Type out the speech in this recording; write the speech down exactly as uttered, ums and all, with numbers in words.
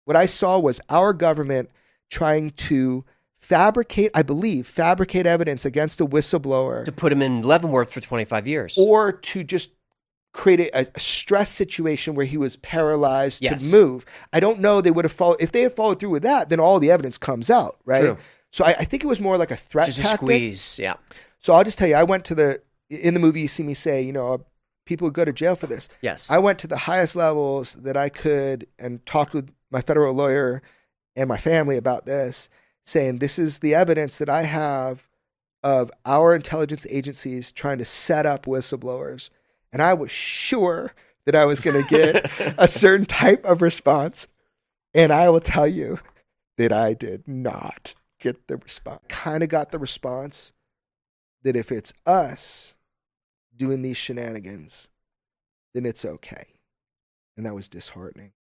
What I saw was our government trying to fabricate, I believe, fabricate evidence against a whistleblower To put him in Leavenworth for twenty-five years. or to just create a, a stress situation where he was paralyzed Yes. to move. I don't know they would have followed. If they had followed through with that, then all the evidence comes out, right? True. So I, I think it was more like a threat Just a tactic. squeeze, yeah. So I'll just tell you, I went to the, in the movie you see me say, you know, people would go to jail for this. Yes. I went to the highest levels that I could and talked with my federal lawyer and my family about this, saying this is the evidence that I have of our intelligence agencies trying to set up whistleblowers. And I was sure that I was going to get a certain type of response. And I will tell you that I did not get the response. Kind of got the response that if it's us doing these shenanigans, then it's okay. And that was disheartening.